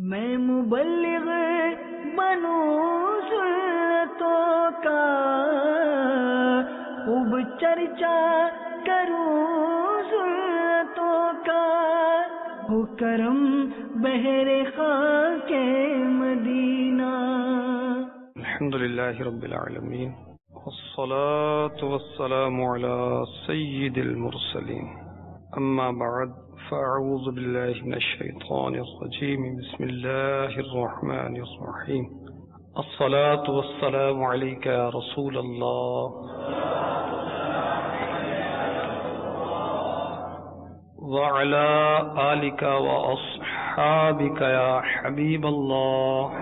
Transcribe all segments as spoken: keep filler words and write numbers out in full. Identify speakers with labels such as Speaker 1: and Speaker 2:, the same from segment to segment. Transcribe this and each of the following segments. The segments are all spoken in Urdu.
Speaker 1: میں مبلغ بنوں سنتوں کا، خوب چرچا کروں سنتوں کا، ہو کرم بہر خاک مدینہ۔
Speaker 2: الحمد للہ رب العالمین، والصلاة والسلام على سید المرسلین، اما بعد فاعوذ باللہ من الشیطان الرجیم، بسم اللہ الرحمن الرحیم۔ الصلاة والسلام علیک یا رسول اللہ، وعلى آلک واصحابک یا حبیب اللہ،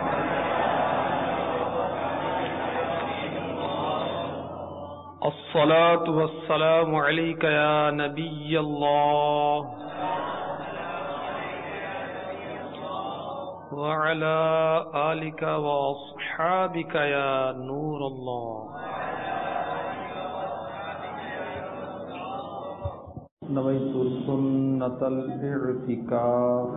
Speaker 2: الصلاة والسلام علیک یا نبی اللہ، وعلى آلک واصحابک یا نور اللہ۔
Speaker 3: نویت سنت الاعتکاف۔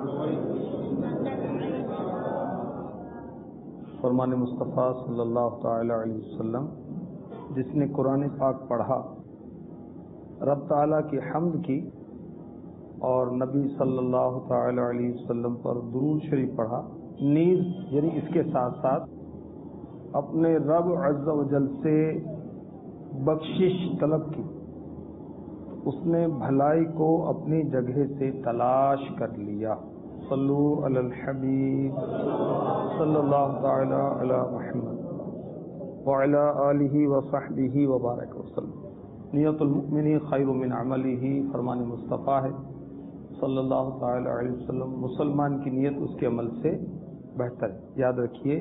Speaker 3: فرمان مصطفیٰ صلی اللہ تعالی علیہ وسلم، جس نے قرآن پاک پڑھا، رب تعالیٰ کی حمد کی اور نبی صلی اللہ تعالی علیہ وسلم پر درود شریف پڑھا، نیز یعنی اس کے ساتھ ساتھ اپنے رب عز و جل سے بخشش طلب کی، اس نے بھلائی کو اپنی جگہ سے تلاش کر لیا۔ صلو علی الحبیب صلی اللہ تعالی علی محمد وعلی آلہ وصحبہ وبارک وسلم۔ نیت المؤمن خیر من عملہ، فرمان مصطفیٰ ہے صلی اللہ تعالی علیہ وسلم، مسلمان کی نیت اس کے عمل سے بہتر ہے۔ یاد رکھیے،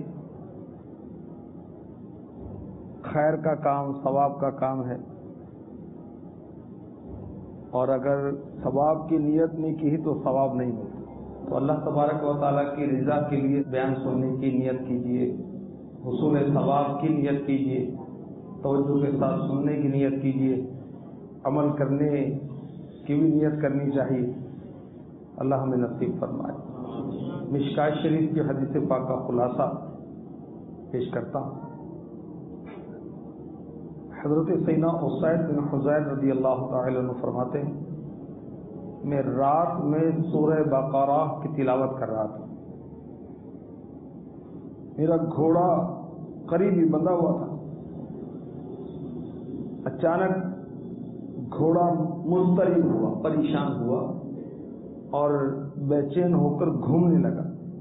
Speaker 3: خیر کا کام ثواب کا کام ہے، اور اگر ثواب کی نیت نہیں کی تو ثواب نہیں ملتا۔ تو اللہ تبارک و تعالیٰ کی رضا کے لیے بیان سننے کی نیت کیجیے، حصول ثواب کی نیت کیجیے، توجہ کے ساتھ سننے کی نیت کیجیے، عمل کرنے کی بھی نیت کرنی چاہیے۔ اللہ ہمیں نصیب فرمائے۔ مشکاۃ شریف کی حدیث پاک کا خلاصہ پیش کرتا ہوں۔ حضرت سیدنا اسید بن حضیر رضی اللہ تعالی عنہ فرماتے ہیں، میں رات میں سورہ بقرہ کی تلاوت کر رہا تھا، میرا گھوڑا قریب ہی بندھا ہوا تھا، اچانک گھوڑا مضطرب ہوا، پریشان ہوا اور بے چین ہو کر گھومنے لگا۔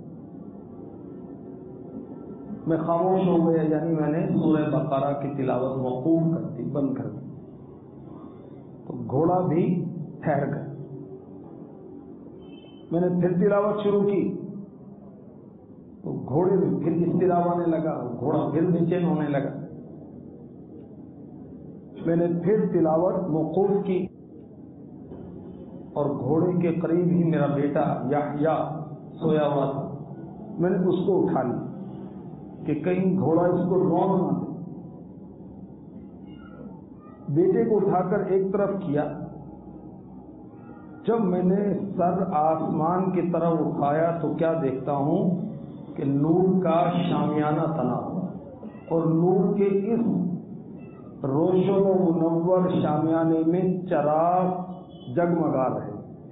Speaker 3: میں خاموش ہو گیا، یعنی میں نے سورہ بقرہ کی تلاوت موقوف کر دی، بند کر دی، تو گھوڑا بھی ٹھہر گیا۔ میں نے پھر تلاوت شروع کی تو گھوڑے میں پھر اضطراب آنے لگا، گھوڑا پھر بے چین ہونے لگا۔ میں نے پھر تلاوت موقوف کی اور گھوڑے کے قریب ہی میرا بیٹا یحییٰ سویا ہوا تھا، میں نے اس کو اٹھا لیا کہ کہیں گھوڑا اس کو رون نہ دے۔ بیٹے کو اٹھا کر ایک طرف کیا، جب میں نے سر آسمان کی طرف اٹھایا تو کیا دیکھتا ہوں کہ نور کا شامیانہ تنا ہوا، اور نور کے اس روشن و منور شامیانے میں چراغ جگمگا رہے۔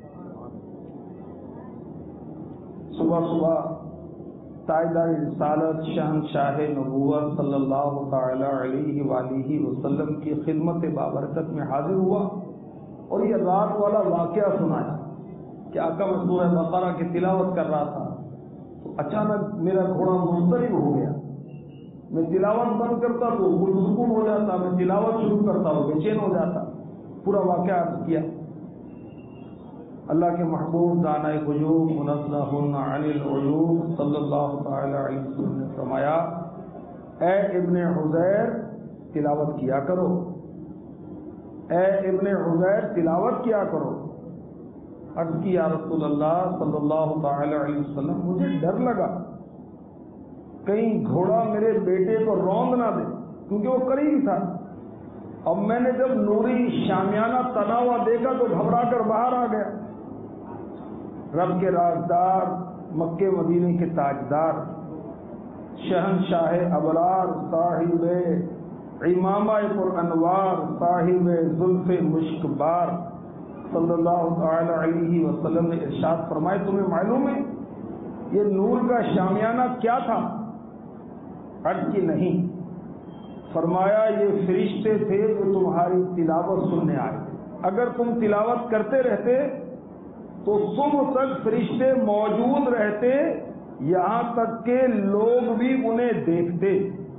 Speaker 3: صبح صبح تاجدار رسالت شہنشاہ نبوت صلی اللہ تعالی علیہ وآلہ وسلم کی خدمت بابرکت میں حاضر ہوا اور یہ رات والا واقعہ سنایا کہ آقا میں سورہ بقرہ کی تلاوت کر رہا تھا تو اچانک میرا گھوڑا مضطرب ہو گیا، میں تلاوت بند کرتا تو پرسکون ہو جاتا، میں تلاوت شروع کرتا تو بے چین ہو جاتا۔ پورا واقعہ عرض کیا۔ اللہ کے محبوب دانائے غیوب منزہ عن العیوب صلی اللہ تعالی علیہ وسلم نے فرمایا، اے ابن حذیر تلاوت کیا کرو، اے ابن حذیر تلاوت کیا کرو۔ عرض کی یا رسول اللہ صلی اللہ تعالی علیہ وسلم، مجھے ڈر لگا کہیں گھوڑا میرے بیٹے کو روند نہ دے، کیونکہ وہ قریب تھا۔ اب میں نے جب نوری شامیانہ تنا ہوا دیکھا تو گھبرا کر باہر آ گیا۔ رب کے رازدار مکے مدینے کے تاجدار، شہنشاہ ابرار، صاحب امامہ پر انوار، صاحب زلف مشک بار صلی اللہ تعالی علیہ وسلم نے ارشاد فرمائے، تمہیں معلوم ہے یہ نور کا شامیانہ کیا تھا؟ عرض کی نہیں، فرمایا یہ فرشتے تھے جو تمہاری تلاوت سننے آئے، اگر تم تلاوت کرتے رہتے تو صبح تک فرشتے موجود رہتے، یہاں تک کہ لوگ بھی انہیں دیکھتے۔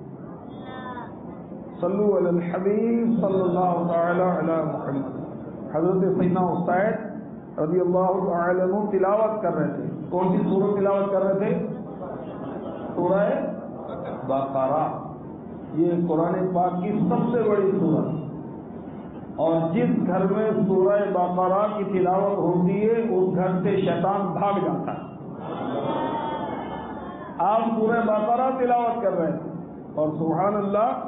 Speaker 3: صلو علی الحبیب صلی اللہ تعالی علی محمد۔ حضرت سیدنا اسید رضی اللہ تعالی عنہ تلاوت کر رہے تھے، کون سی سورت تلاوت کر رہے تھے؟ سورہ بقرہ، یہ قرآن پاک کی سب سے بڑی سورت، اور جس گھر میں سورہ بقرہ کی تلاوت ہوتی ہے اس گھر سے شیطان بھاگ جاتا ہے۔ آپ سورہ بقرہ تلاوت کر رہے ہیں اور سبحان اللہ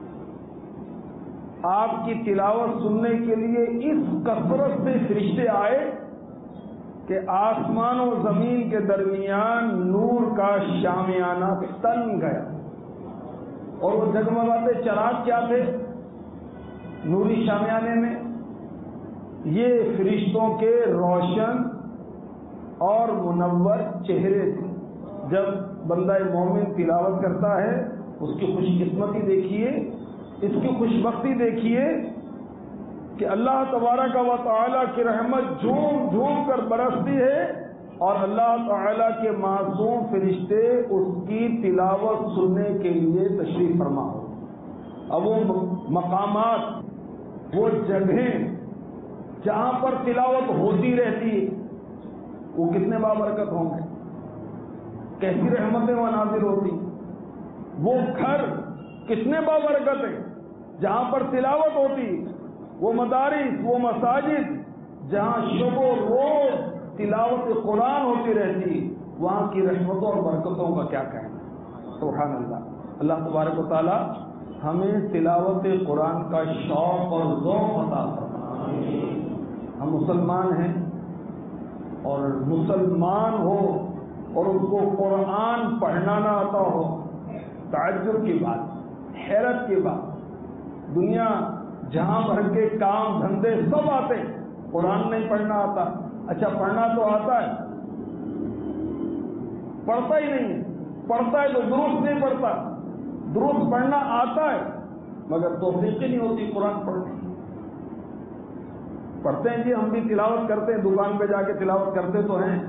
Speaker 3: آپ کی تلاوت سننے کے لیے اس کثرت سے فرشتے آئے کہ آسمان و زمین کے درمیان نور کا شامیانہ تن گیا، اور وہ جگمگاتے چراغ کیا تھے نوری شامیانے میں؟ یہ فرشتوں کے روشن اور منور چہرے تھے۔ جب بندہ مومن تلاوت کرتا ہے اس کی خوش قسمتی دیکھیے، اس کی خوش بختی دیکھیے کہ اللہ تبارک و تعالیٰ کی رحمت جھوم جھوم کر برستی ہے، اور اللہ تعالیٰ کے معصوم فرشتے اس کی تلاوت سننے کے لیے تشریف فرما ہو۔ اب وہ مقامات، وہ جگہیں جہاں پر تلاوت ہوتی رہتی ہے وہ کتنے بابرکت ہوں گے، کیسی رحمتیں وہ نازل ہوتی، وہ گھر کتنے بابرکت ہیں جہاں پر تلاوت ہوتی، وہ مدارس، وہ مساجد جہاں شب و روز تلاوت قرآن ہوتی رہتی، وہاں کی رحمتوں اور برکتوں کا کیا کہنا۔ سبحان اللہ۔ اللہ تبارک و تعالی ہمیں تلاوت قرآن کا شوق اور ذوق عطا فرمائے۔ ہم مسلمان ہیں، اور مسلمان ہو اور اس کو قرآن پڑھنا نہ آتا ہو، تعجب کی بات، حیرت کی بات۔ دنیا جہاں بھر کے کام دھندے سب آتے، قرآن نہیں پڑھنا آتا۔ اچھا پڑھنا تو آتا ہے، پڑھتا ہی نہیں، پڑھتا ہے تو درست نہیں پڑھتا، درست پڑھنا آتا ہے مگر توفیق ہی نہیں ہوتی قرآن پڑھنے۔ پڑھتے ہیں جی، ہم بھی تلاوت کرتے ہیں، دکان پہ جا کے تلاوت کرتے تو ہیں،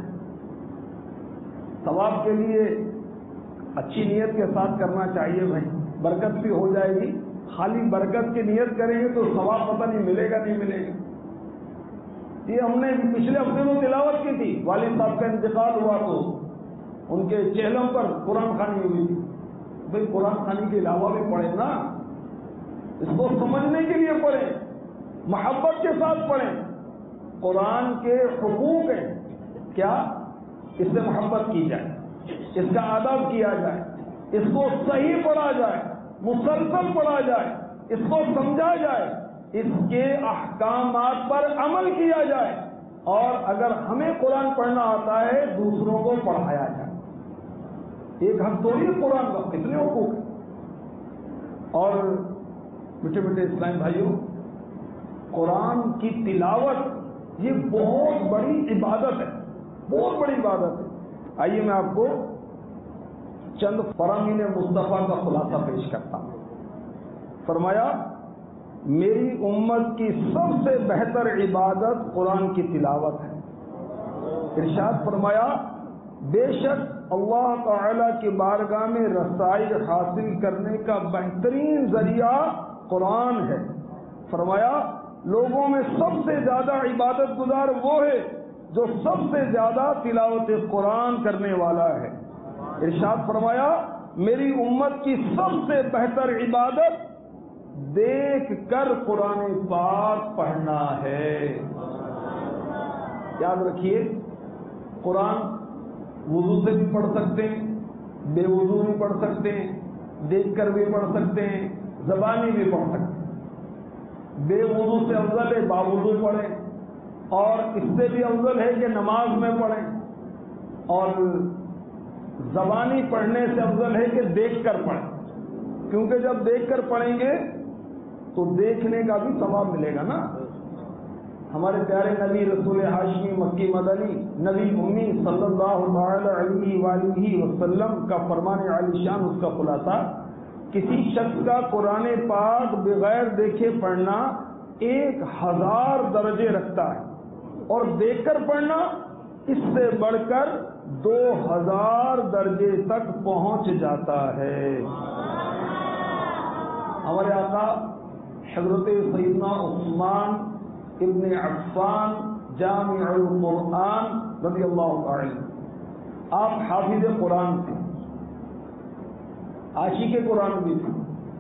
Speaker 3: ثواب کے لیے اچھی نیت کے ساتھ کرنا چاہیے بھائی، برکت بھی ہو جائے گی۔ خالی برکت کی نیت کریں گے تو ثواب پتہ نہیں ملے گا نہیں ملے گا۔ یہ ہم نے پچھلے ہفتے میں تلاوت کی تھی، والد صاحب کا انتقال ہوا تو ان کے چہلم پر قرآن خوانی ہوئی تھی۔ بھائی قرآن خوانی کے علاوہ بھی پڑھیں نا، اس کو سمجھنے کے لیے پڑھیں، محبت کے ساتھ پڑھیں۔ قرآن کے حقوق ہیں کیا؟ اس سے محبت کی جائے، اس کا ادب کیا جائے، اس کو صحیح پڑھا جائے، مسلسل پڑھا جائے، اس کو سمجھا جائے، اس کے احکامات پر عمل کیا جائے، اور اگر ہمیں قرآن پڑھنا آتا ہے دوسروں کو پڑھایا جائے۔ ایک حق تھوڑی ہے قرآن کا، کتنے حقوق ہیں۔ اور میٹھے میٹھے اسلام بھائیوں، قرآن کی تلاوت یہ بہت بڑی عبادت ہے، بہت بڑی عبادت ہے۔ آئیے میں آپ کو چند فرامین مصطفیٰ کا خلاصہ پیش کرتا ہوں۔ فرمایا میری امت کی سب سے بہتر عبادت قرآن کی تلاوت ہے۔ ارشاد فرمایا بے شک اللہ تعالی کی بارگاہ میں رسائی حاصل کرنے کا بہترین ذریعہ قرآن ہے۔ فرمایا لوگوں میں سب سے زیادہ عبادت گزار وہ ہے جو سب سے زیادہ تلاوت قرآن کرنے والا ہے۔ ارشاد فرمایا میری امت کی سب سے بہتر عبادت دیکھ کر قرآن پاک پڑھنا ہے۔ یاد رکھیے قرآن وضو سے بھی پڑھ سکتے ہیں، بے وضو بھی پڑھ سکتے ہیں، دیکھ کر بھی پڑھ سکتے ہیں، زبانی بھی پڑھ سکتے ہیں۔ بے وضو سے افضل ہے باوضو پڑھیں، اور اس سے بھی افضل ہے کہ نماز میں پڑھیں۔ اور زبانی پڑھنے سے افضل ہے کہ دیکھ کر پڑھیں، کیونکہ جب دیکھ کر پڑھیں گے تو دیکھنے کا بھی ثواب ملے گا نا۔ ہمارے پیارے نبی رسول ہاشمی مکی مدنی نبی امی صلی اللہ تعالی علیہ وآلہ وسلم کا فرمان عالی شان، اس کا خلاصہ، کسی شخص کا قرآن پاک بغیر دیکھے پڑھنا ایک ہزار درجے رکھتا ہے، اور دیکھ کر پڑھنا اس سے بڑھ کر دو ہزار درجے تک پہنچ جاتا ہے۔ ہمارے آقا حضرت سیدنا عثمان ابن عفان جامع القرآن رضی اللہ تعالی، آپ حافظ قرآن تھے، عاشق قرآن بھی تھے۔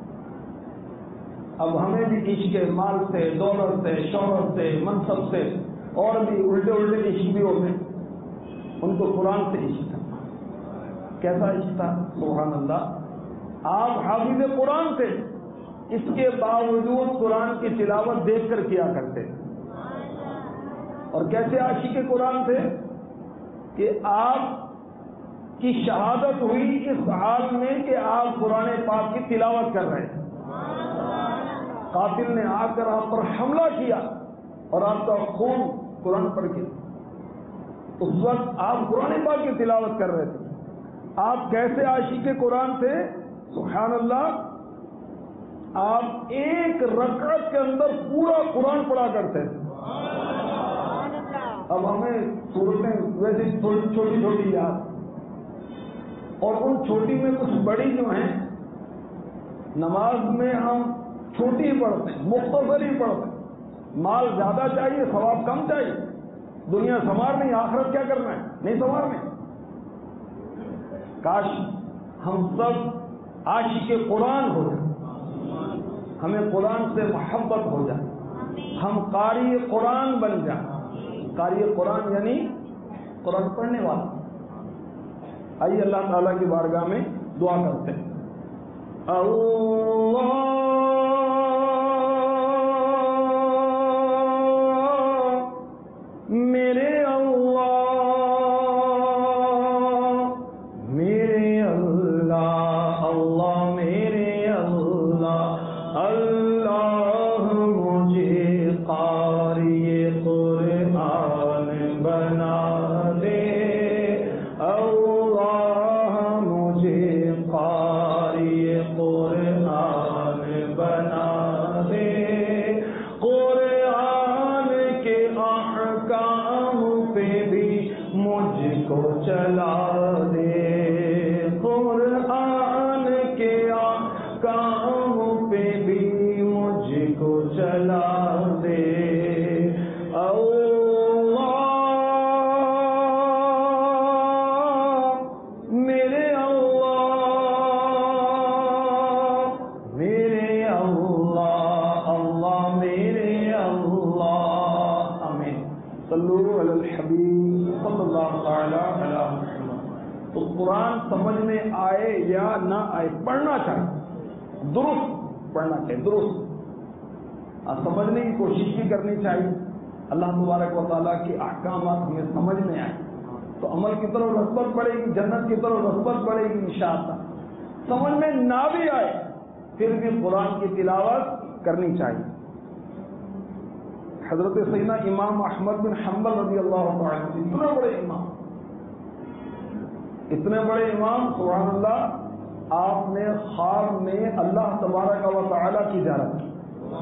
Speaker 3: اب ہمیں بھی عشق مال سے، دولت سے، شہرت سے، منصب سے اور بھی الٹے الٹے عشق بھی ہوتے، ان کو قرآن سے عشق تھا۔ کیسا عشق تھا؟ سبحان اللہ، آپ حافظ قرآن تھے، اس کے باوجود قرآن کی تلاوت دیکھ کر کیا کرتے۔ اور کیسے عاشق قرآن تھے کہ آپ کی شہادت ہوئی اس حال میں کہ آپ قرآن پاک کی تلاوت کر رہے ہیں، قاتل نے آ کر آپ پر حملہ کیا اور آپ کا خون قرآن پڑھ گیا، اس وقت آپ قرآن پاک کی تلاوت کر رہے تھے۔ آپ کیسے عاشق قرآن تھے؟ سبحان اللہ، آپ ایک رکعت کے اندر پورا قرآن پڑھا کرتے تھے۔ اب ہمیں صورتیں ویسے چھوٹی چھوٹی یاد، اور ان چھوٹی میں کچھ بڑی جو ہیں، نماز میں ہم چھوٹی ہی پڑھتے ہیں، مختصر ہی پڑھتے ہیں۔ مال زیادہ چاہیے، ثواب کم چاہیے، دنیا سنوارنی، آخرت کیا کرنا ہے؟ نہیں سنوارنے۔ کاش ہم سب عاشق قرآن ہو جائیں، ہمیں قرآن سے محبت ہو جائے، ہم قاری قرآن بن جائیں۔ قاری قرآن یعنی قرآن پڑھنے والا۔ آئیے اللہ تعالیٰ کی بارگاہ میں دعا کرتے ہیں۔ اللہ میرے اللہ، میرے اللہ، اللہ میرے اللہ، اللہ مجھے قاری قرآن بنا دے، اللہ مجھے قاری قرآن بنا دے، قرآن کے احکام پہ بھی مجھ کو چلا دے، قرآن کے احکام پہ بھی مجھ کو چلا دے، تو قرآن سمجھ میں آئے یا نہ آئے پڑھنا چاہیے، درست پڑھنا چاہیے، درست سمجھنے کی کوشش بھی کرنی چاہیے۔ اللہ تبارک و تعالیٰ کے احکامات ہمیں سمجھ میں آئے تو عمل کی طرف رغبت بڑھے گی، جنت کی طرف رغبت بڑھے گی انشاءاللہ۔ سمجھ میں نہ بھی آئے پھر بھی قرآن کی تلاوت کرنی چاہیے۔ حضرت سیدنا امام احمد بن حنبل رضی اللہ عنہ، اتنے بڑے امام، اتنے بڑے امام، سبحان اللہ، آپ نے خواب میں اللہ تبارک و تعالیٰ کی زیارت کی۔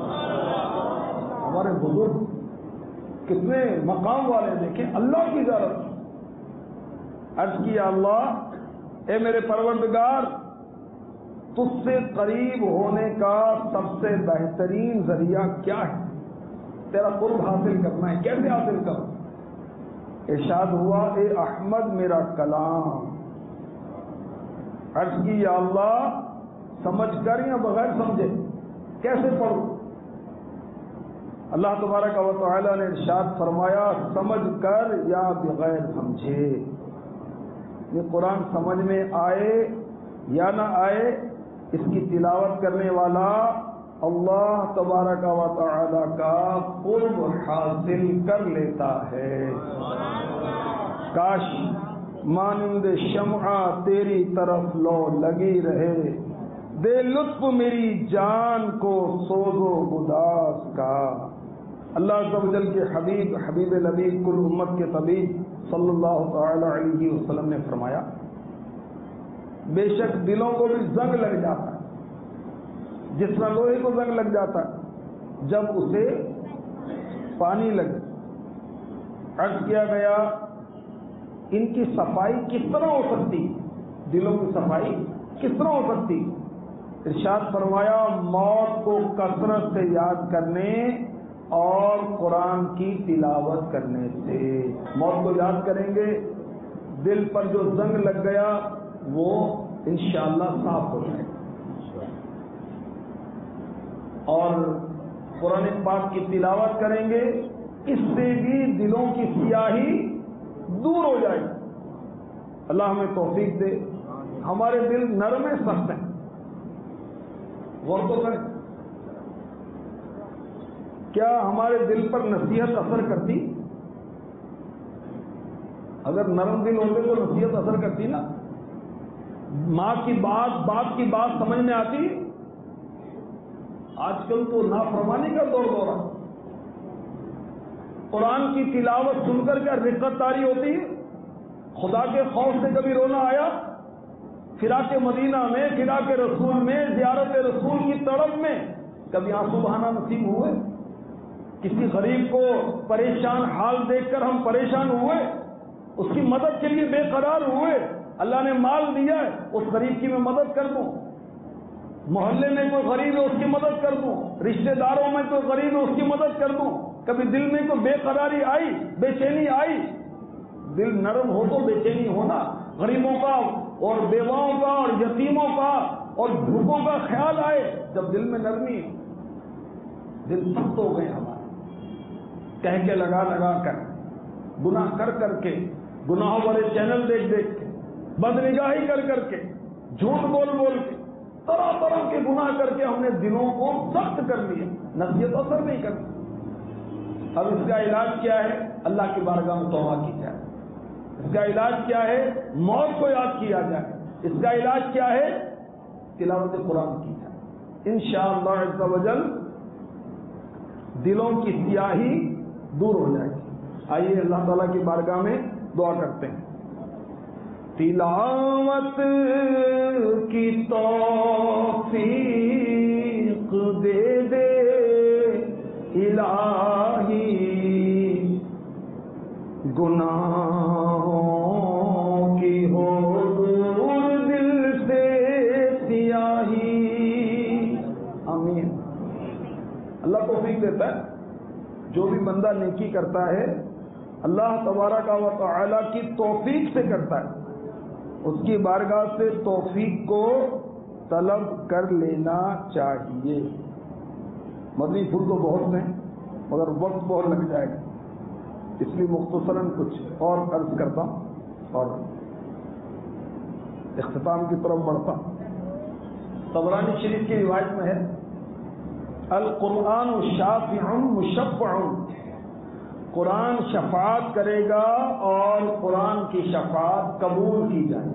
Speaker 3: ہمارے بزرگ کتنے مقام والے، دیکھیں اللہ کی زیارت کی۔ عرض کیا اللہ اے میرے پروردگار، تجھ سے قریب ہونے کا سب سے بہترین ذریعہ کیا ہے؟ تیرا قرب حاصل کرنا ہے، کیسے حاصل کروں؟ ارشاد ہوا اے احمد میرا کلام۔ عرض کی یا اللہ سمجھ کر یا بغیر سمجھے کیسے پڑھوں؟ اللہ تبارک و تعالی نے ارشاد فرمایا سمجھ کر یا بغیر سمجھے۔ یہ قرآن سمجھ میں آئے یا نہ آئے، اس کی تلاوت کرنے والا اللہ تبارک و تعالی کا قرب حاصل کر لیتا ہے۔ کاش مانند شمع تیری طرف لو لگی رہے، دے لطف میری جان کو سوز و گداز کا۔ اللہ عز و جل کے حبیب حبیب لبیب کل امت کے طبیب صلی اللہ تعالی علیہ وسلم نے فرمایا، بے شک دلوں کو بھی زنگ لگ جاتا ہے، جس طرح لوہے کو زنگ لگ جاتا ہے جب اسے پانی لگے۔ عرض کیا گیا ان کی صفائی کس طرح ہو سکتی، دلوں کی صفائی کس طرح ہو سکتی؟ ارشاد فرمایا موت کو کثرت سے یاد کرنے اور قرآن کی تلاوت کرنے سے۔ موت کو یاد کریں گے، دل پر جو زنگ لگ گیا وہ انشاءاللہ صاف ہو جائے گا، اور قرآن پاک کی تلاوت کریں گے، اس سے بھی دلوں کی سیاہی دور ہو جائے گی۔ اللہ ہمیں توفیق دے۔ ہمارے دل نرم ہیں، سخت ہیں، غور تو کریں، کیا ہمارے دل پر نصیحت اثر کرتی؟ اگر نرم دل ہوتے تو نصیحت اثر کرتی نا، ماں کی بات باپ کی بات سمجھ میں آتی۔ آج کل تو نافرمانی کا دور دورہ، قرآن کی تلاوت سن کر کیا رقت طاری ہوتی ہے؟ خدا کے خوف سے کبھی رونا آیا؟ فراق مدینہ میں، فراق رسول میں، زیارت رسول کی تڑپ میں کبھی آنسو بہانا نصیب ہوئے؟ کسی غریب کو پریشان حال دیکھ کر ہم پریشان ہوئے، اس کی مدد کے لیے بے قرار ہوئے؟ اللہ نے مال دیا ہے، اس غریب کی میں مدد کر دوں، محلے میں کوئی غریب ہے اس کی مدد کر دوں، رشتہ داروں میں کوئی غریب ہے اس کی مدد کر دوں۔ کبھی دل میں کوئی بے قراری آئی، بے چینی آئی؟ دل نرم ہو تو بے چینی ہونا، غریبوں کا اور بیواؤں کا اور یتیموں کا اور بھوکوں کا خیال آئے۔ جب دل میں نرمی، دل سخت ہو گئے ہمارے، کہہ کے لگا لگا کر، گناہ کر کر کے، گناہوں والے چینل دیکھ دیکھ کے، بدنگاہی کر کر کے، جھوٹ بول بول کے، طرح طرح کے گناہ کر کے ہم نے دلوں کو سخت کر لیا، نصیحت اثر نہیں کرتی۔ اب اس کا علاج کیا ہے؟ اللہ کی بارگاہ میں توبہ کی جائے۔ اس کا علاج کیا ہے؟ موت کو یاد کیا جائے۔ اس کا علاج کیا ہے؟ تلاوت قرآن کی جائے۔ انشاءاللہ عز و جل دلوں کی سیاہی دور ہو جائے گی۔ آئیے اللہ تعالیٰ کی بارگاہ میں دعا کرتے ہیں۔ تلاوت کی توفیق دے دے الہی، گناہوں کی ہو دور دل سے سیاہی۔ آمین۔ اللہ توفیق دیتا ہے، جو بھی بندہ نیکی کرتا ہے اللہ تبارک و تعالی کی توفیق سے کرتا ہے، اس کی بارگاہ سے توفیق کو طلب کر لینا چاہیے۔ مدنی پھول تو بہت ہیں مگر وقت بہت لگ جائے گا، اس لیے مختصراً کچھ اور عرض کرتا ہوں اور اختتام کی طرف بڑھتا ہوں۔ طبرانی شریف کی روایت میں ہے، القرآن شافع مشفع، قرآن شفاعت کرے گا اور قرآن کی شفاعت قبول کی جائے۔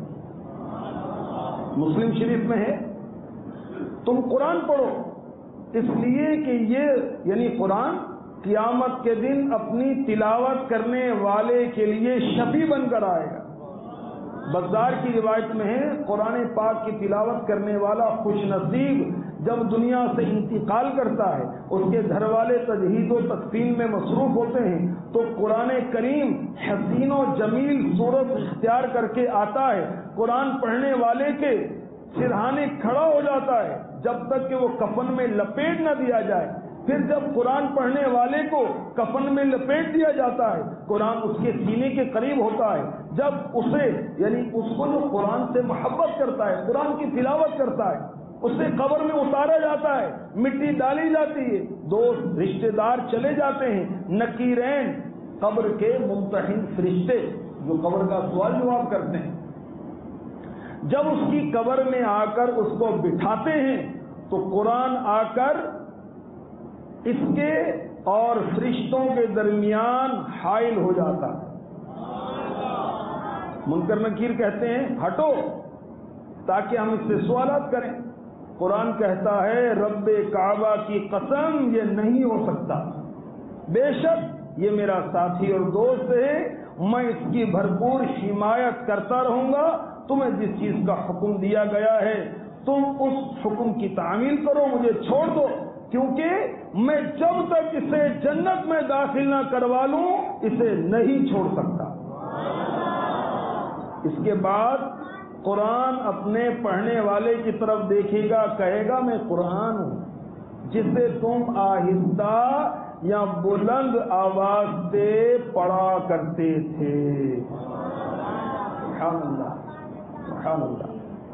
Speaker 3: مسلم شریف میں ہے، تم قرآن پڑھو اس لیے کہ یہ یعنی قرآن قیامت کے دن اپنی تلاوت کرنے والے کے لیے شفیع بن کر آئے گا۔ بزار کی روایت میں ہے، قرآن پاک کی تلاوت کرنے والا خوش نصیب جب دنیا سے انتقال کرتا ہے، اس کے گھر والے تجہیز و تکفین میں مصروف ہوتے ہیں تو قرآن کریم حسین و جمیل صورت اختیار کر کے آتا ہے، قرآن پڑھنے والے کے سرہانے کھڑا ہو جاتا ہے جب تک کہ وہ کفن میں لپیٹ نہ دیا جائے۔ پھر جب قرآن پڑھنے والے کو کفن میں لپیٹ دیا جاتا ہے، قرآن اس کے سینے کے قریب ہوتا ہے، جب اسے یعنی اس کو جو قرآن سے محبت کرتا ہے، قرآن کی تلاوت کرتا ہے، اسے قبر میں اتارا جاتا ہے، مٹی ڈالی جاتی ہے، دوست رشتہ دار چلے جاتے ہیں، نکیرین قبر کے ممتحن فرشتے جو قبر کا سوال جواب کرتے ہیں، جب اس کی قبر میں آ کر اس کو بٹھاتے ہیں تو قرآن آ کر اس کے اور فرشتوں کے درمیان حائل ہو جاتا ہے۔ منکر نکیر کہتے ہیں ہٹو تاکہ ہم اس سے سوالات کریں. قرآن کہتا ہے رب کعبہ کی قسم یہ نہیں ہو سکتا، بے شک یہ میرا ساتھی اور دوست ہے، میں اس کی بھرپور حمایت کرتا رہوں گا. تمہیں جس چیز کا حکم دیا گیا ہے تم اس حکم کی تعمیل کرو، مجھے چھوڑ دو، کیونکہ میں جب تک اسے جنت میں داخل نہ کروا لوں اسے نہیں چھوڑ سکتا. اس کے بعد قرآن اپنے پڑھنے والے کی طرف دیکھے گا، کہے گا میں قرآن ہوں جسے تم آہستہ یا بلند آواز سے پڑھا کرتے تھے. سبحان اللہ سبحان اللہ.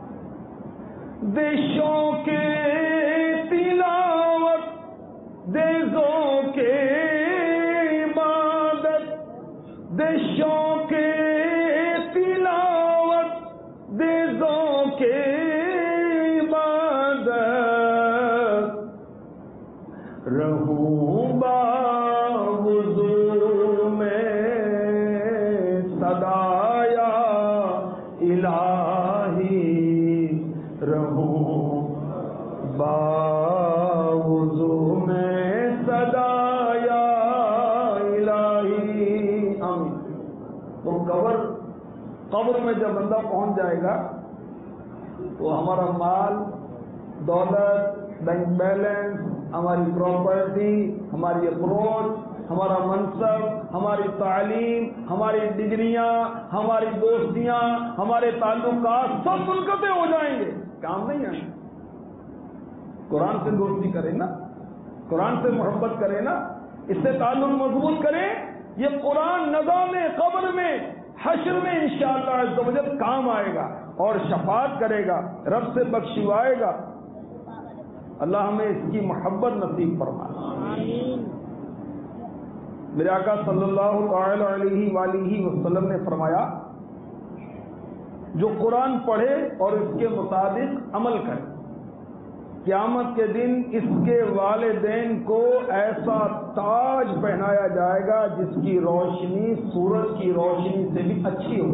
Speaker 3: دیشوں کے تلاوت دیزوں کے عبادت، دیشوں کے تلاوت دیزوں کے عبادت، رہوں باوضو میں صدایا الہی، رہوں باوضو میں صدایا الہی. آمین. تو قبر قبر میں جب بندہ پہنچ جائے گا تو ہمارا مال دولت، بینک بیلنس، ہماری پراپرٹی، ہماری اپروچ، ہمارا منصب، ہماری تعلیم، ہماری ڈگریاں، ہماری دوستیاں، ہمارے تعلقات سب منقطع ہو جائیں گے، کام نہیں آئیں. قرآن سے دوستی کریں نا، قرآن سے محبت کریں نا، اس سے تعلق مضبوط کریں. یہ قرآن نظام قبر میں حشر میں انشاءاللہ عز و جل کام آئے گا اور شفاعت کرے گا، رب سے بخشوائے گا. اللہ ہمیں اس کی محبت نصیب فرمائے. میرے آقا صلی اللہ تعالی علیہ وآلہ وسلم نے فرمایا جو قرآن پڑھے اور اس کے مطابق عمل کرے قیامت کے دن اس کے والدین کو ایسا تاج پہنایا جائے گا جس کی روشنی سورج کی روشنی سے بھی اچھی ہو.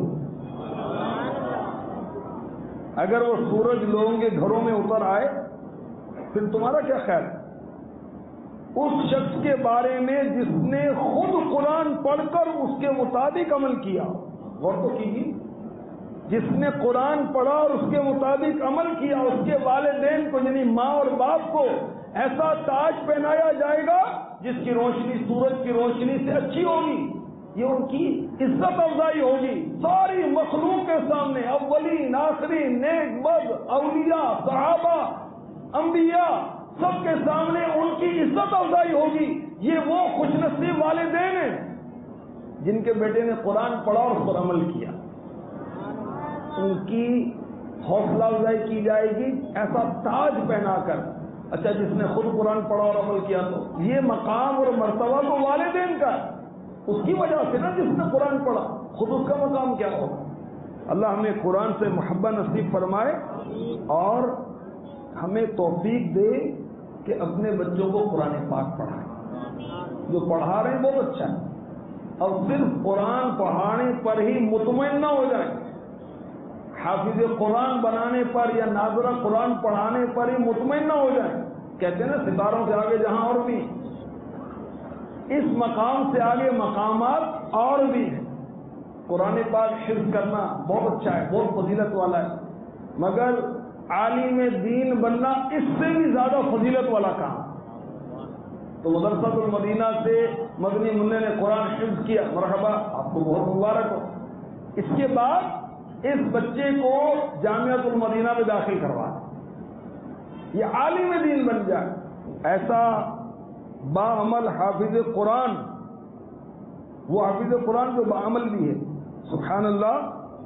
Speaker 3: اگر وہ سورج لوگوں کے گھروں میں اتر آئے پھر تمہارا کیا خیال ہے اس شخص کے بارے میں جس نے خود قرآن پڑھ کر اس کے مطابق عمل کیا؟ غور تو کیجیے. جس نے قرآن پڑھا اور اس کے مطابق عمل کیا اس کے والدین کو یعنی ماں اور باپ کو ایسا تاج پہنایا جائے گا جس کی روشنی سورج کی روشنی سے اچھی ہوگی. یہ ان کی عزت افزائی ہوگی ساری مخلوق کے سامنے، اولین آخرین، نیک بد، اولیاء، صحابہ، انبیاء سب کے سامنے ان کی عزت افزائی ہوگی. یہ وہ خوش نصیب والدین ہیں جن کے بیٹے نے قرآن پڑھا اور اس پر عمل کیا. ان کی حوصلہ افزائی کی جائے گی ایسا تاج پہنا کر. اچھا جس نے خود قرآن پڑھا اور عمل کیا تو یہ مقام اور مرتبہ تو والدین کا اس کی وجہ سے نا، جس نے قرآن پڑھا خود اس کا مقام کیا ہوگا. اللہ ہمیں قرآن سے محبت نصیب فرمائے اور ہمیں توفیق دے کہ اپنے بچوں کو قرآن پاک پڑھائیں. جو پڑھا رہے ہیں بہت اچھا ہے، اور صرف قرآن پڑھانے پر ہی مطمئن نہ ہو جائیں. حافظ قرآن بنانے پر یا ناظرہ قرآن پڑھانے پر ہی مطمئن نہ ہو جائیں. کہتے ہیں نا ستاروں سے آگے جہاں اور بھی، اس مقام سے آگے مقامات اور بھی ہیں. قرآن پاک حفظ کرنا بہت اچھا ہے، بہت فضیلت والا ہے، مگر عالم دین بننا اس سے بھی زیادہ فضیلت والا کام. تو مدرسۃ المدینہ سے مدنی منع نے قرآن حفظ کیا، مرحبا، آپ کو بہت مبارک ہو. اس کے بعد اس بچے کو جامعۃ المدینہ میں داخل کروا، یہ عالم دین بن جائے. ایسا باعمل حافظ قرآن، وہ حافظ قرآن جو باعمل بھی ہے، سبحان اللہ،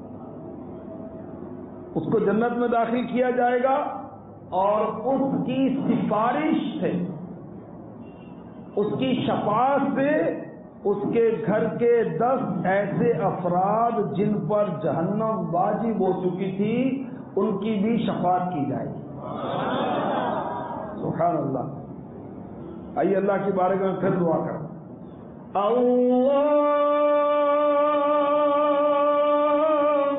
Speaker 3: اس کو جنت میں داخل کیا جائے گا. اور اس کی سفارش سے، اس کی شفاعت سے اس کے گھر کے دس ایسے افراد جن پر جہنم واجب ہو چکی تھی ان کی بھی شفاعت کی جائے گی. سبحان اللہ. آئیے اللہ کی بارگاہ میں پھر دعا کریں. اللہ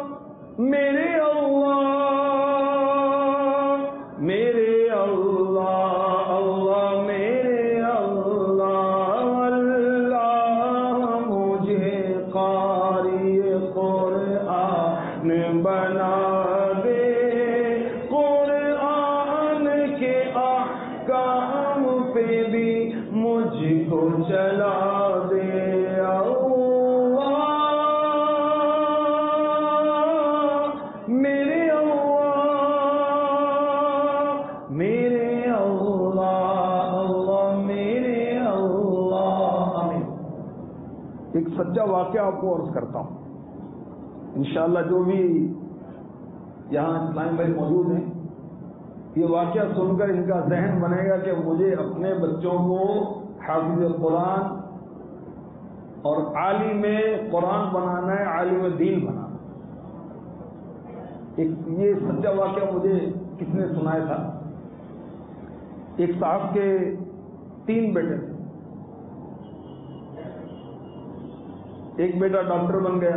Speaker 3: سچا واقعہ آپ کو عرض کرتا ہوں. انشاءاللہ جو بھی یہاں اسلام بھائی موجود ہیں، یہ واقعہ سن کر ان کا ذہن بنے گا کہ مجھے اپنے بچوں کو حافظ قرآن اور عالم قرآن بنانا ہے، عالم دین بنانا. ایک یہ سچا واقعہ مجھے کس نے سنایا تھا. ایک صاحب کے تین بیٹے تھے. ایک بیٹا ڈاکٹر بن گیا،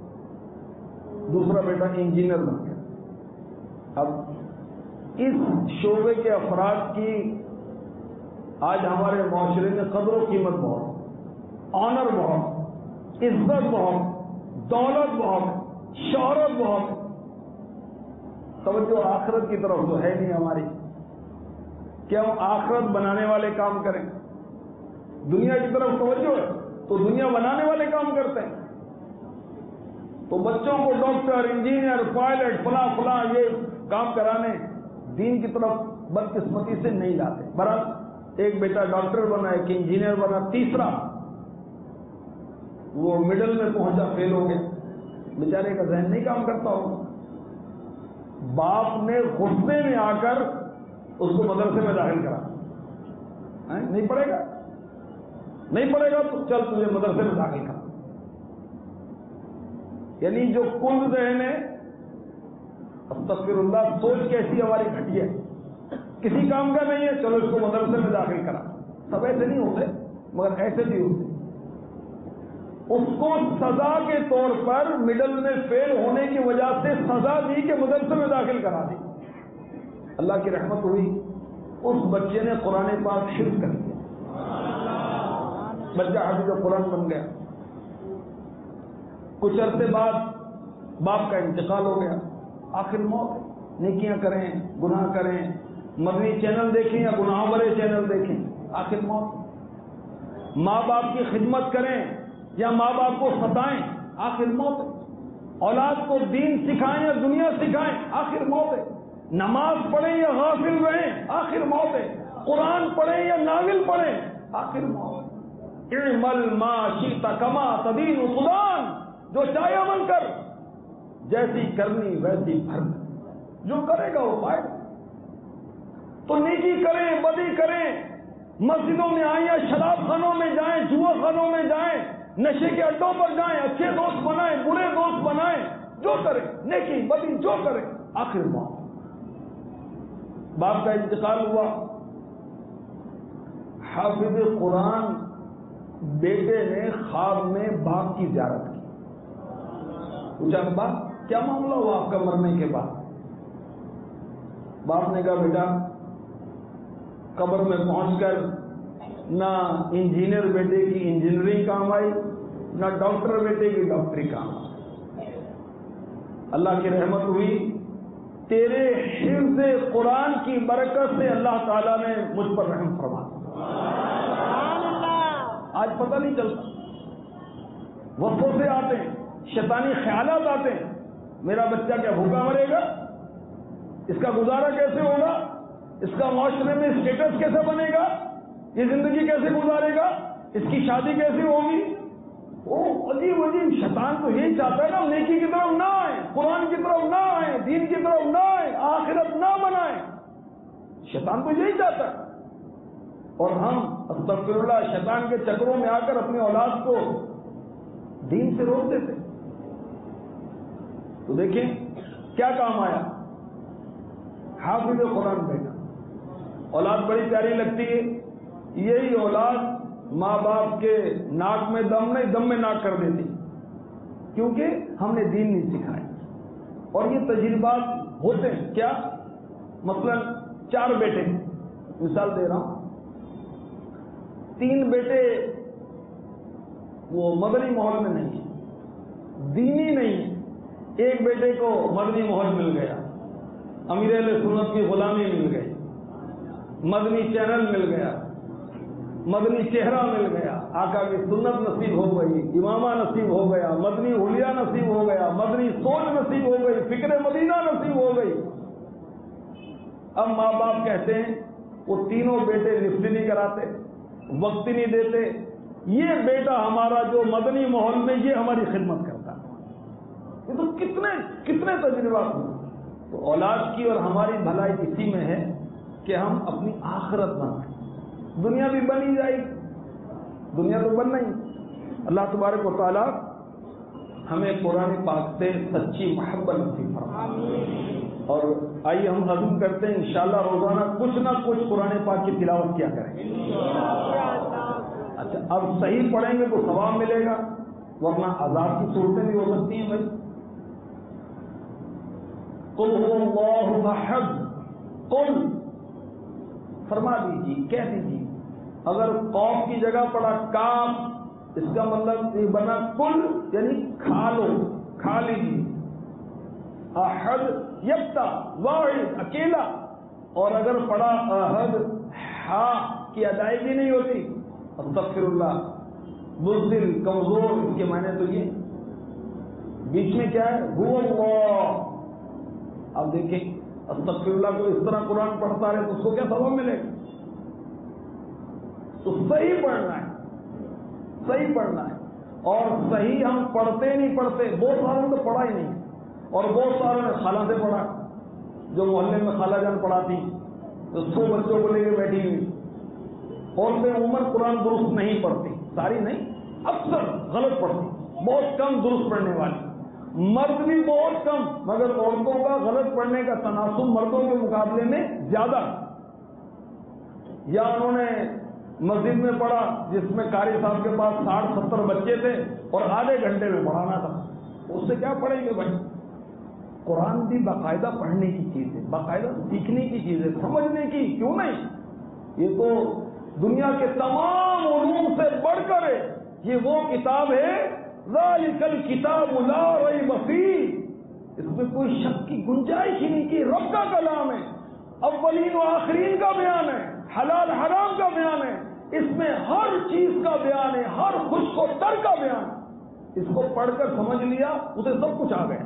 Speaker 3: دوسرا بیٹا انجینئر بن گیا. اب اس شعبے کے افراد کی آج ہمارے معاشرے میں قدر و قیمت بہت، آنر بہت، عزت بہت، دولت بہت، شہرت بہت. توجہ آخرت کی طرف تو ہے نہیں ہماری کہ ہم آخرت بنانے والے کام کریں. دنیا کی طرف توجہ ہے تو دنیا بنانے والے کام کرتے ہیں. تو بچوں کو ڈاکٹر، انجینئر، پائلٹ، فلاں فلاں یہ کام کرانے دین کی طرف بدقسمتی سے نہیں لاتے. برحال ایک بیٹا ڈاکٹر بنا، ایک انجینئر بنا، تیسرا وہ مڈل میں پہنچا، فیل ہو گیا. بیچارے کا ذہن نہیں کام کرتا ہوگا. باپ نے غصے میں آ کر اس کو مدرسے میں داخل کرا. نہیں پڑھے گا نہیں پڑھے گا تو چل تجھے مدرسے میں داخل کرا. یعنی جو کل ذہن ہے، استغفر اللہ، سوچ کیسی ہماری گھٹیا ہے، کسی کام کا نہیں ہے، چلو اس کو مدرسے میں داخل کرا. سب ایسے نہیں ہوتے مگر ایسے بھی ہوتے. اس کو سزا کے طور پر مڈل میں فیل ہونے کی وجہ سے سزا دی کہ مدرسے میں داخل کرا دی. اللہ کی رحمت ہوئی، اس بچے نے قرآن پاک شرک کر دیا. بچہ حافظ قرآن بن گیا. کچھ عرصے بعد باپ کا انتقال ہو گیا. آخر موت. نیکیاں کریں، گناہ کریں، مدنی چینل دیکھیں یا گناہوں بھرے چینل دیکھیں، آخر موت. ماں باپ کی خدمت کریں یا ماں باپ کو ستائیں، آخر موت. اولاد کو دین سکھائیں یا دنیا سکھائیں، آخر موت ہے. نماز پڑھیں یا غافل رہیں، آخر موت ہے. قرآن پڑھیں یا ناول پڑھیں، آخر موت. اعمل ما شئت کما تدین تدان، جو چاہے عمل کر، جیسی کرنی ویسی بھرنا. جو کرے گا وہ پائے گا. تو نیکی کریں، بدی کریں، مسجدوں میں آئیں یا شراب خانوں میں جائیں، جوا خانوں میں جائیں، نشے کے اڈوں پر جائیں، اچھے دوست بنائیں، برے دوست بنائیں، جو کریں، نیکی بدی جو کریں، آخر موت. باپ کا انتقال ہوا. حافظ قرآن بیٹے نے خواب میں باپ کی زیارت کی. پوچھا باپ کیا معاملہ ہوا آپ کا مرنے کے بعد؟ باپ نے کہا بیٹا قبر میں پہنچ کر نہ انجینئر بیٹے کی انجینئرنگ کام آئی، نہ ڈاکٹر بیٹے کی ڈاکٹری کام آئی. اللہ کی رحمت ہوئی، تیرے حفظ قرآن کی برکت سے اللہ تعالیٰ نے مجھ پر رحم فرمایا. آج پتہ نہیں چلتا، وسوسے آتے ہیں، شیطانی خیالات آتے ہیں. میرا بچہ کیا بھوکا مرے گا؟ اس کا گزارا کیسے ہوگا؟ اس کا معاشرے میں اسٹیٹس کیسے بنے گا؟ یہ زندگی کیسے گزارے گا؟ اس کی شادی کیسے ہوگی؟ وہ عجیب عجیب. شیطان تو یہی چاہتا ہے نا نیکی کی طرف نہ آئیں، قرآن کی طرف نہ آئیں، دین کی طرف نہ آئیں، آخرت نہ بنائیں. شیطان تو یہی چاہتا ہے. اور ہم استغفر اللہ شیطان کے چکروں میں آ کر اپنی اولاد کو دین سے روک دیتے. تو دیکھیں کیا کام آیا. حافظ قرآن بیٹا. اولاد بڑی پیاری لگتی ہے. یہی اولاد ماں باپ کے ناک میں دم نہیں، دم میں ناک کر دیتی، کیونکہ ہم نے دین نہیں سکھایا. اور یہ تجربات ہوتے ہیں. کیا مثلا چار بیٹے، مثال دے رہا ہوں، تین بیٹے وہ مدنی ماحول میں نہیں ہیں، دینی نہیں ہیں. ایک بیٹے کو مدنی ماحول مل گیا، امیر اہل سنت کی غلامی مل گئی، مدنی چینل مل گیا، مدنی چہرہ مل گیا، آقا کی سنت نصیب ہو گئی، امامہ نصیب ہو گیا، مدنی حلیہ نصیب ہو گیا، مدنی سوچ نصیب ہو گئی، فکر مدینہ نصیب ہو گئی. اب ماں باپ کہتے ہیں وہ تینوں بیٹے لفٹ نہیں کراتے، وقت نہیں دیتے، یہ بیٹا ہمارا جو مدنی ماحول میں یہ ہماری خدمت کرتا ہے. یہ تو کتنے کتنے تجربات ہوئے. تو اولاد کی اور ہماری بھلائی اسی میں ہے کہ ہم اپنی آخرت بنائیں. دنیا بھی بنی جائے گی, دنیا تو بن نہیں. اللہ تبارک و تعالیٰ ہمیں قرآن پاک سے سچی محبت نصیب فرمائے. اور آئیے ہم عزم کرتے ہیں انشاءاللہ روزانہ کچھ نہ کچھ قرآن پاک کی تلاوت کیا کریں. اچھا, اب صحیح پڑھیں گے تو ثواب ملے گا, ورنہ عذاب کی صورتیں بھی ہو سکتی ہیں. بھائی قل هو اللہ احد, قل فرما دیجیے, کہہ دیجیے. اگر قوف کی جگہ پڑا کاف, اس کا مطلب یہ بنا کل یعنی کھا لو, کھا لیجیے. احد یکتا, واحد اکیلا. اور اگر پڑا احد ہا کی ادائیگی نہیں ہوتی, استغفر اللہ, بزدل, کمزور, اس کے معنی تو یہ. بیچ میں کیا ہے, هو اللہ. اب دیکھیں استغفر اللہ کو اس طرح قرآن پڑھتا رہے تو اس کو کیا ثواب ملے گا. تو صحیح پڑھنا ہے, صحیح پڑھنا ہے. اور صحیح ہم پڑھتے نہیں پڑھتے, بہت ساروں نے تو پڑھا ہی نہیں, اور بہت ساروں نے خالہ سے پڑھا, جو محلے میں خالہ جان پڑھاتی تو سو بچوں کو لے کے بیٹھی ہوئی. عورتیں عمر قرآن درست نہیں پڑھتی, ساری نہیں, اکثر غلط پڑھتی, بہت کم درست پڑھنے والی. مرد بھی بہت کم, مگر عورتوں کا غلط پڑھنے کا تناسب مردوں کے مقابلے میں زیادہ. یا انہوں نے مسجد میں پڑھا جس میں قاری صاحب کے پاس ساٹھ ستر بچے تھے اور آدھے گھنٹے میں پڑھانا تھا, اس سے کیا پڑھیں گے بھائی. قرآن بھی باقاعدہ پڑھنے کی چیز ہے, باقاعدہ سیکھنے کی چیز ہے, سمجھنے کی, کیوں نہیں. یہ تو دنیا کے تمام علوم سے بڑھ کر ہے. یہ وہ کتاب ہے ذالک الکتاب لا ریب فیہ, اس میں کوئی شک کی گنجائش ہی نہیں کی. رب کا کلام ہے, اولین و آخرین کا بیان ہے, حلال حرام کا بیان ہے, اس میں ہر چیز کا بیان ہے, ہر خوش کو تر کا بیان ہے. اس کو پڑھ کر سمجھ لیا, اسے سب کچھ آ گیا.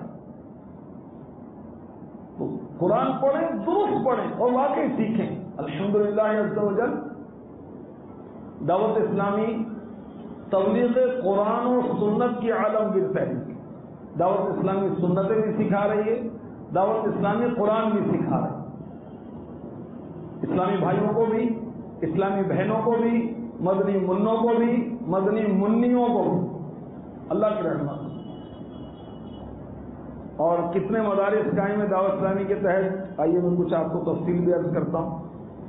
Speaker 3: تو قرآن پڑھیں, درست پڑھیں اور واقعی سیکھیں. الحمدللہ عز و جل دعوت اسلامی تبلیغ قرآن و سنت کی عالمگیر تحریک. دعوت اسلامی سنتیں بھی سکھا رہی ہے, دعوت اسلامی قرآن بھی سکھا رہی ہے. اسلامی بھائیوں کو بھی, اسلامی بہنوں کو بھی, مدنی منوں کو بھی, مدنی منیوں کو بھی, اللہ کی رحمت. اور کتنے مدارس قائم ہیں دعوت اسلامی کے تحت, آئیے میں کچھ آپ کو تفصیل بھی عرض کرتا ہوں.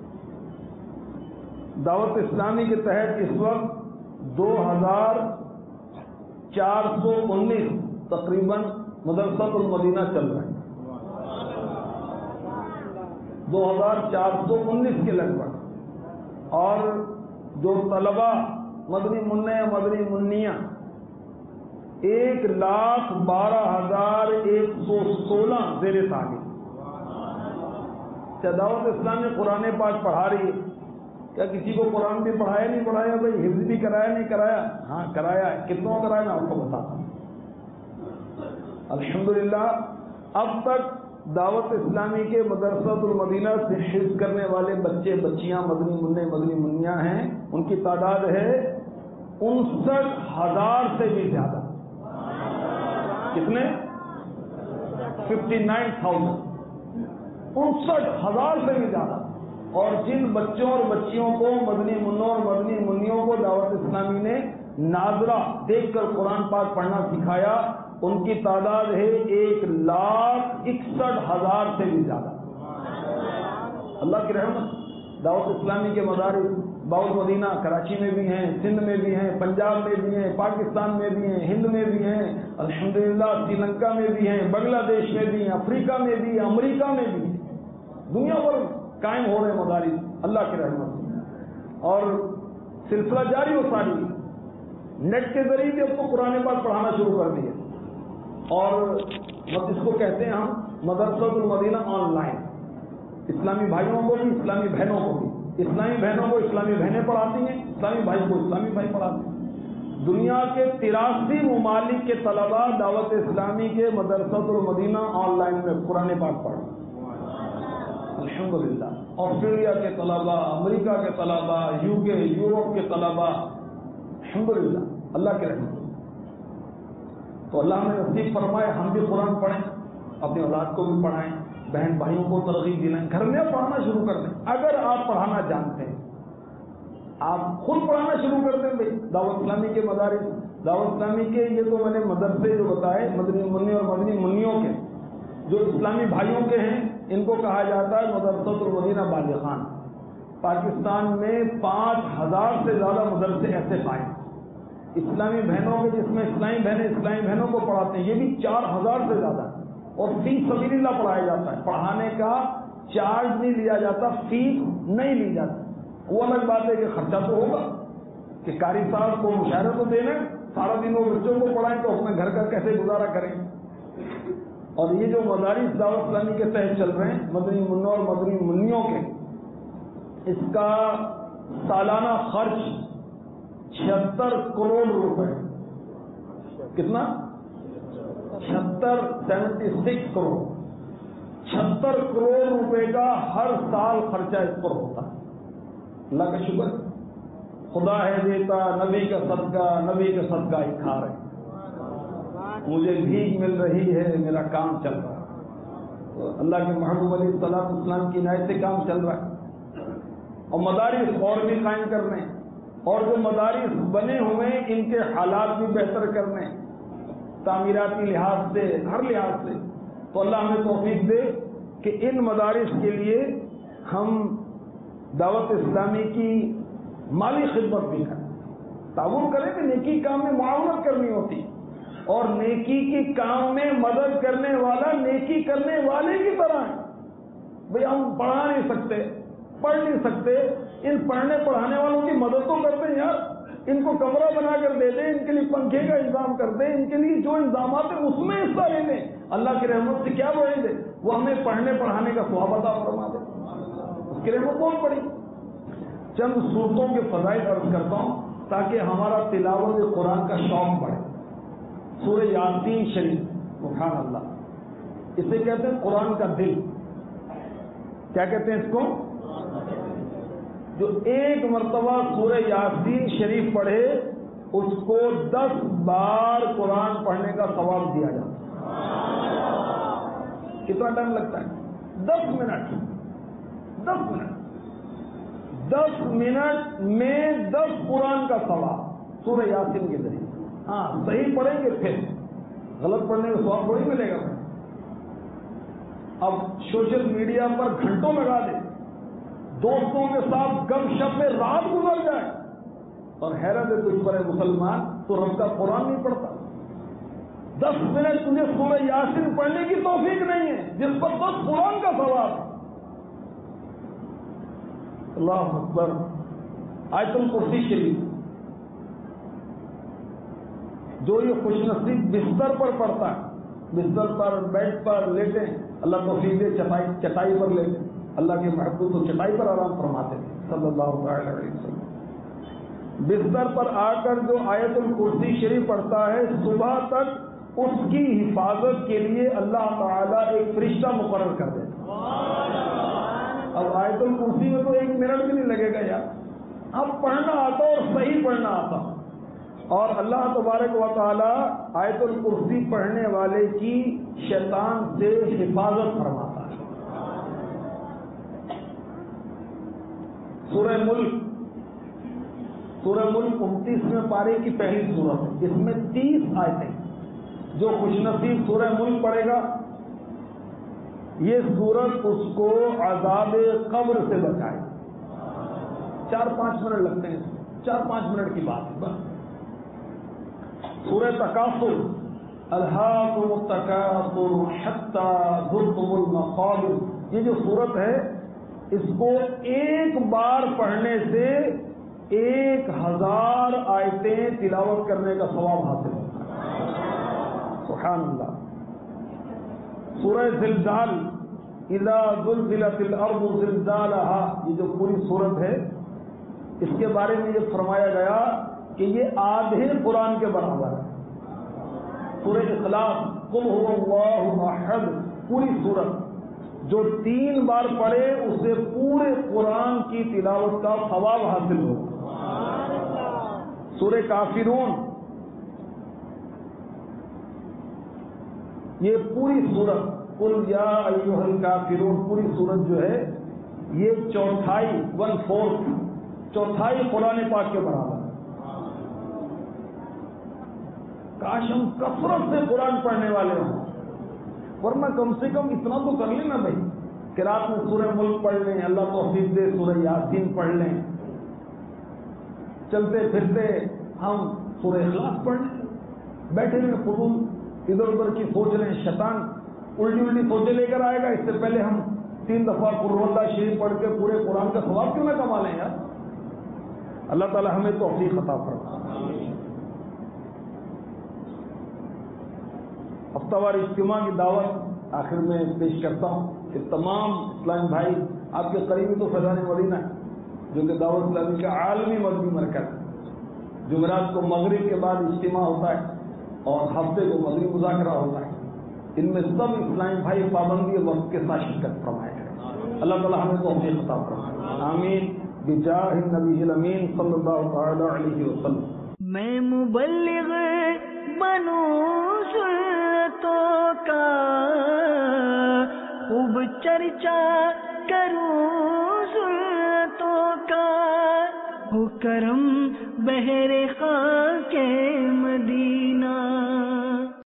Speaker 3: دعوت اسلامی کے تحت اس وقت دو ہزار چار سو انیس تقریباً مدرسۃ المدینہ چل رہے ہیں. دو ہزار چار سو انیس کے لگ بھگ. اور جو طلبا مدنی منع یا مدنی منیاں ایک لاکھ بارہ ہزار ایک سو سولہ زیر تعلیم. دعوت اسلامی قرآن پاک پڑھا رہی ہے. کیا کسی کو قرآن بھی پڑھایا نہیں پڑھایا بھائی, حفظ بھی کرایا نہیں کرایا؟ ہاں کرایا ہے. کتنوں کرایا میں آپ کو بتاتا ہوں. الحمدللہ اب تک دعوت اسلامی کے مدرسۃ المدینہ سے حفظ کرنے والے بچے بچیاں مدنی منع مدنی منیاں ہیں, ان کی تعداد ہے انسٹھ ہزار سے بھی زیادہ. کتنے؟ ففٹی نائن تھاؤزینڈ, انسٹھ ہزار سے بھی زیادہ. اور جن بچوں اور بچیوں کو مدنی منوں اور مدنی منیوں کو دعوت اسلامی نے ناظرہ دیکھ کر قرآن پاک پڑھنا سکھایا, ان کی تعداد ہے ایک لاکھ اکسٹھ ہزار سے بھی زیادہ. اللہ کی رحمت. دعوت اسلامی کے مدارس باول مدینہ کراچی میں بھی ہیں, سندھ میں بھی ہیں, پنجاب میں بھی ہیں, پاکستان میں بھی ہیں, ہند میں بھی ہیں, الحمدللہ سری لنکا میں بھی ہیں, بنگلہ دیش میں بھی ہیں, افریقہ میں بھی ہیں, امریکہ میں بھی ہیں. دنیا بھر قائم ہو رہے مدارس اللہ کی رحمت سے. اور سلسلہ جاری و ساری. نیٹ کے ذریعے بھی اب تو قرآن پاک پڑھانا شروع کر دیا. اور اس کو کہتے ہیں ہم مدرسۃ المدینہ آن لائن. اسلامی بھائیوں کو بھی, اسلامی بہنوں کو بھی. اسلامی بہنوں کو اسلامی بہنیں پڑھاتی ہیں, اسلامی بھائی کو اسلامی بھائی پڑھاتے ہیں. دنیا کے تراسی ممالک کے طلباء دعوت اسلامی کے مدرسۃ المدینہ آن لائن میں قرآن پاک پڑھ. الحمدللہ. آسٹریلیا کے طلباء, امریکہ کے طلباء, یو کے, یورپ کے طلباء, الحمدللہ اللہ کے رحمت. تو اللہ نے نصیب فرمائے ہم بھی قرآن پڑھیں, اپنی اولاد کو بھی پڑھائیں, بہن بھائیوں کو ترغیب دلائیں, گھر میں پڑھانا شروع کر دیں. اگر آپ پڑھانا جانتے ہیں, آپ خود پڑھانا شروع کر دیں. بھائی دعوت اسلامی کے مدارس, دعوت اسلامی کے یہ تو میں نے مدرسے جو بتائے مدنی منی اور مدنی منیوں کے, جو اسلامی بھائیوں کے ہیں, ان کو کہا جاتا ہے مدرسۃ المدینہ بالغان. پاکستان میں پانچ ہزار سے زیادہ مدرسے ایسے پائے اسلامی بہنوں کے, جس میں اسلامی بہنیں اسلامی بہنوں کو پڑھاتے ہیں. یہ بھی چار ہزار سے زیادہ, اور فی سبیل اللہ پڑھایا جاتا ہے. پڑھانے کا چارج نہیں لیا جاتا, فیس نہیں لی جاتی. وہ الگ بات ہے کہ خرچہ تو ہوگا کہ قاری صاحب کو مشاہرہ تو دینا, سارا دن وہ بچوں کو پڑھائیں تو اپنے گھر کا کیسے گزارا کریں. اور یہ جو مدارس دعوت اسلامی کے تحت چل رہے ہیں مدنی منوں اور مدنی منیوں کے, اس کا سالانہ خرچ چھہتر کروڑ روپے. کتنا؟ چھہتر سیونٹی سکس کروڑ چھہتر کروڑ روپے کا ہر سال خرچہ اس پر ہوتا ہے. اللہ کا شکر, خدا ہے دیتا, نبی کا صدقہ, نبی کا صدقہ ہی کھا رہے, مجھے بھیک مل رہی ہے, میرا کام چل رہا ہے. تو اللہ کے محبوب علیہ الصلوۃ والسلام کی عنایت سے کام چل رہا ہے. اور مدارس اور بھی قائم کرنے, اور جو مدارس بنے ہوئے ان کے حالات بھی بہتر کرنے, تعمیراتی لحاظ سے, ہر لحاظ سے. تو اللہ ہمیں توفیق دے کہ ان مدارس کے لیے ہم دعوت اسلامی کی مالی خدمت بھی کریں, تعاون کریں. کہ نیکی کام میں معاونت کرنی ہوتی, اور نیکی کی کام میں مدد کرنے والا نیکی کرنے والے کی طرح ہے. بھئی ہم پڑھا نہیں سکتے, پڑھ نہیں سکتے, ان پڑھنے پڑھانے والوں کی مدد تو کرتے ہیں یار. ان کو کمرہ بنا کر دے دیں, ان کے لیے پنکھے کا انتظام کر دیں, ان کے لیے جو انتظامات ہیں اس میں حصہ لے لیں. اللہ کی رحمت سے کیا بڑھیں گے, وہ ہمیں پڑھنے پڑھانے کا ثواب عطا فرما دے. اس کی رحمت کون پڑی. چند صورتوں کے فضائل عرض کرتا ہوں تاکہ ہمارا تلاوت قرآن کا شوق بڑھے. سورہ یاسین شریف, سبحان اللہ, اسے کہتے ہیں قرآن کا دل. کیا کہتے ہیں اس کو؟ جو ایک مرتبہ سورہ یاسین شریف پڑھے اس کو دس بار قرآن پڑھنے کا ثواب دیا جاتا ہے. کتنا ٹائم لگتا ہے؟ دس منٹ. دس منٹ دس منٹ میں دس قرآن کا ثواب سورہ یاسین کے ذریعے. ہاں صحیح پڑھیں گے, پھر غلط پڑھنے کا ثواب تھوڑی ملے گا. اب سوشل میڈیا پر گھنٹوں لگا دیں, دوستوں کے ساتھ گپ شپ میں رات گزر جائے, اور حیرت ہے کچھ پر مسلمان تو رب کا قرآن نہیں پڑھتا. دس منٹ تجھے سورہ یاسین پڑھنے کی توفیق نہیں ہے جس پر دس قرآن کا ثواب. اللہ اکبر. آیت الکرسی شریف, جو یہ خوش نصیب بستر پر پڑھتا ہے, بستر پر, بیڈ پر لیٹے, اللہ توفیق دے چٹائی چٹائی پر لیٹے. اللہ کے محبوب تو چٹائی پر آرام فرماتے ہیں صلی اللہ علیہ وسلم. بستر پر آ کر جو آیت الکرسی شریف پڑھتا ہے, صبح تک اس کی حفاظت کے لیے اللہ تعالیٰ ایک فرشتہ مقرر کر دیتا. اب آیت الکرسی میں تو ایک منٹ بھی نہیں لگے گا یار. اب پڑھنا آتا اور صحیح پڑھنا آتا, اور اللہ تبارک و تعالیٰ آیت الکرسی پڑھنے والے کی شیطان سے حفاظت فرماتا ہے. سورہ ملک, سورہ ملک انتیسویں پارے کی پہلی سورت ہے. اس میں تیس آیتیں. جو خوش نصیب سورہ ملک پڑھے گا یہ سورت اس کو عذاب قبر سے بچائے. چار پانچ منٹ لگتے ہیں, چار پانچ منٹ کی بات ہے بس. سورہ تکاثر, الہاکم التکاثر حتی زرتم المقابر, یہ جو سورت ہے اس کو ایک بار پڑھنے سے ایک ہزار آیتیں تلاوت کرنے کا ثواب حاصل ہوتا ہے. سبحان اللہ. سورہ زلزال, اذا زلزلت الارض زلزالها, یہ جو پوری سورت ہے اس کے بارے میں یہ فرمایا گیا کہ یہ آدھے قرآن کے برابر ہے. سورہ اخلاص, قل هو اللہ احد, پوری سورت جو تین بار پڑھے اسے پورے قرآن کی تلاوت کا ثواب حاصل ہو. سورہ کافرون، یہ پوری سورت قل یا ایھا الکافرون، پوری سورت جو ہے یہ چوتھائی ون فورتھ چوتھائی قرآن پاک کے برابر ہے۔ کاش ہم کثرت سے قرآن پڑھنے والے ہوں، ورنہ کم سے کم اتنا تو کر لیں نا بھائی کہ رات میں سورہ ملک پڑھ لیں، اللہ توفیق دے سورہ یاسین پڑھ لیں، چلتے پھرتے ہم سورہ اخلاص پڑھ لیں، بیٹھے ہوئے فضول ادھر ادھر کی سوچ رہے ہیں، شیطان الٹی الٹی سوچے لے کر آئے گا، اس سے پہلے ہم تین دفعہ قل ھو اللہ شریف پڑھ کے پورے قرآن کا ثواب کیوں نہ کما لیں یار۔ اللہ تعالی ہمیں توفیق عطا فرمائے۔ ہفتہ وار اجتماع کی دعوت آخر میں پیش کرتا ہوں کہ تمام اسلام بھائی، آپ کے قریبی تو فیضان مدینہ ہے جو کہ دعوت اسلامی کا عالمی مذہبی مرکز، جمعرات کو مغرب کے بعد اجتماع ہوتا ہے اور ہفتے کو مغربی مذاکرہ ہوتا ہے، ان میں سب اسلامی بھائی پابندی وقت کے ساتھ شرکت فرمائے کریں۔ اللہ تعالی ہمیں توفیق عطا فرمائے، آمین بجاہ النبی الامین صلی اللہ تعالی علیہ وسلم۔
Speaker 1: میں مبلغ بنوں سنتوں کا، خوب چرچا کروں سنتوں کا، ہو کرم بہر خاک